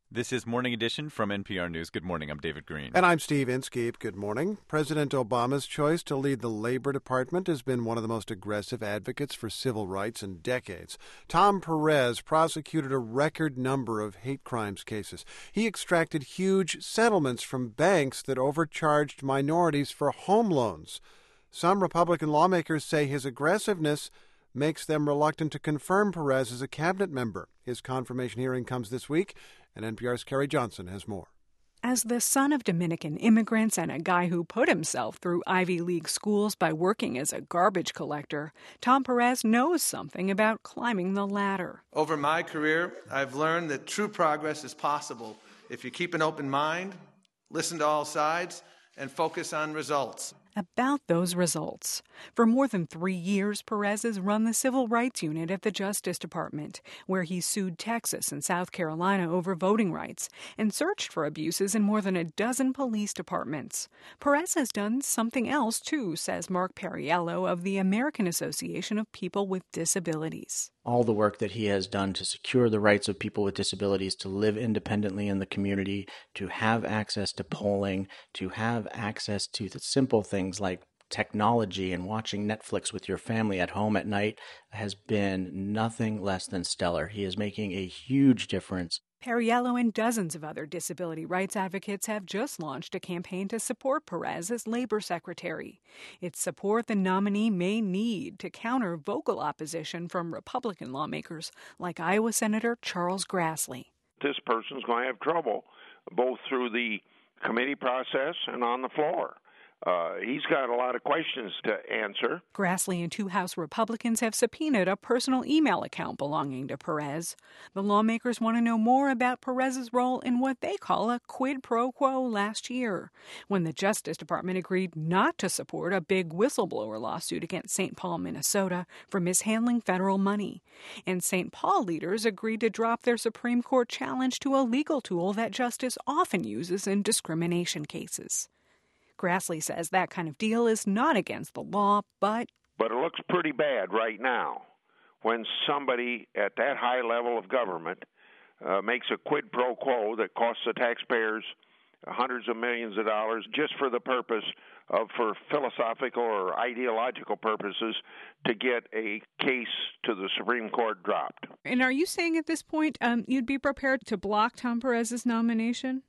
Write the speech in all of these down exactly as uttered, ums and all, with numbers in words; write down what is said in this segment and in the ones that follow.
This is Morning Edition from N P R News. Good morning. I'm David Green. And I'm Steve Inskeep. Good morning. President Obama's choice to lead the Labor Department has been one of the most aggressive advocates for civil rights in decades. Tom Perez prosecuted a record number of hate crimes cases. He extracted huge settlements from banks that overcharged minorities for home loans. Some Republican lawmakers say his aggressiveness makes them reluctant to confirm Perez as a cabinet member. His confirmation hearing comes this week, and N P R's Carrie Johnson has more. As the son of Dominican immigrants and a guy who put himself through Ivy League schools by working as a garbage collector, Tom Perez knows something about climbing the ladder. Over my career, I've learned that true progress is possible if you keep an open mind, listen to all sides, and focus on results. About those results. For more than three years, Perez has run the Civil Rights Unit at the Justice Department, where he sued Texas and South Carolina over voting rights and searched for abuses in more than a dozen police departments. Perez has done something else, too, says Mark Perriello of the American Association of People with Disabilities. All the work that he has done to secure the rights of people with disabilities to live independently in the community, to have access to polling, to have access to the simple things like technology and watching Netflix with your family at home at night has been nothing less than stellar. He is making a huge difference. Perriello and dozens of other disability rights advocates have just launched a campaign to support Perez as labor secretary. It's support the nominee may need to counter vocal opposition from Republican lawmakers like Iowa Senator Charles Grassley. This person's going to have trouble both through the committee process and on the floor. Uh, he's got a lot of questions to answer. Grassley and two House Republicans have subpoenaed a personal email account belonging to Perez. The lawmakers want to know more about Perez's role in what they call a quid pro quo last year, when the Justice Department agreed not to support a big whistleblower lawsuit against Saint Paul, Minnesota, for mishandling federal money. And Saint Paul leaders agreed to drop their Supreme Court challenge to a legal tool that justice often uses in discrimination cases. Grassley says that kind of deal is not against the law, but... But it looks pretty bad right now when somebody at that high level of government uh, makes a quid pro quo that costs the taxpayers hundreds of millions of dollars just for the purpose of, for philosophical or ideological purposes, to get a case to the Supreme Court dropped. And are you saying at this point um, you'd be prepared to block Tom Perez's nomination?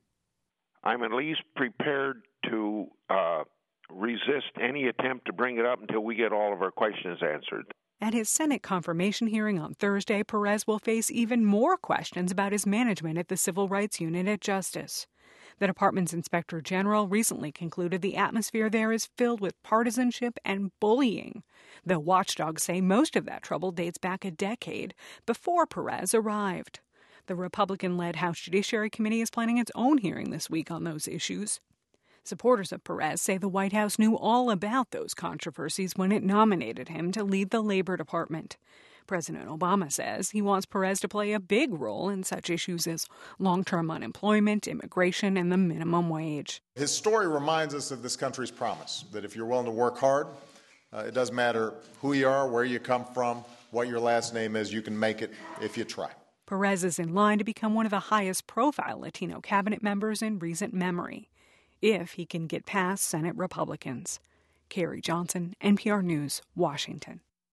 I'm at least prepared to uh, resist any attempt to bring it up until we get all of our questions answered. At his Senate confirmation hearing on Thursday, Perez will face even more questions about his management at the Civil Rights Unit at Justice. The department's inspector general recently concluded the atmosphere there is filled with partisanship and bullying, though watchdogs say most of that trouble dates back a decade before Perez arrived. The Republican-led House Judiciary Committee is planning its own hearing this week on those issues. Supporters of Perez say the White House knew all about those controversies when it nominated him to lead the Labor Department. President Obama says he wants Perez to play a big role in such issues as long-term unemployment, immigration, and the minimum wage. His story reminds us of this country's promise, that if you're willing to work hard, uh, it doesn't matter who you are, where you come from, what your last name is, you can make it if you try. Perez is in line to become one of the highest-profile Latino cabinet members in recent memory, if he can get past Senate Republicans. Carrie Johnson, N P R News, Washington.